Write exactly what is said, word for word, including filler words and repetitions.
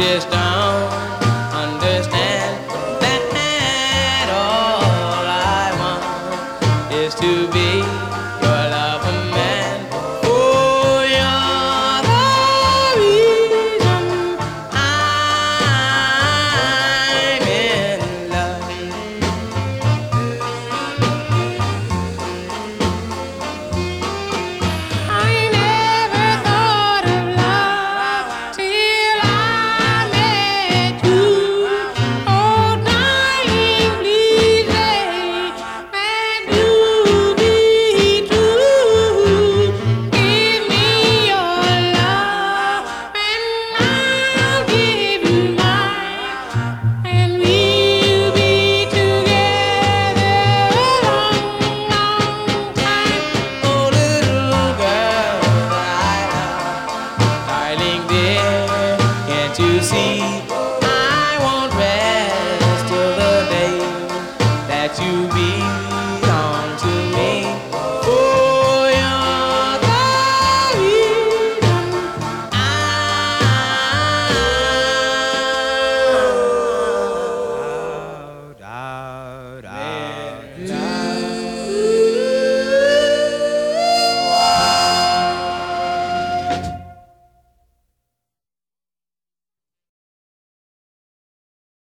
just don't understand that all I want is to be your lover man. Oh, you're the reason I'm in love. I never thought of love till I met you. Oh, darling, please say that you'll be true. Give me your love and I'll give you mine, and we'll be together a long, long time. Oh, little girl that I love, darling dear, can't you see I won't rest till the day that you be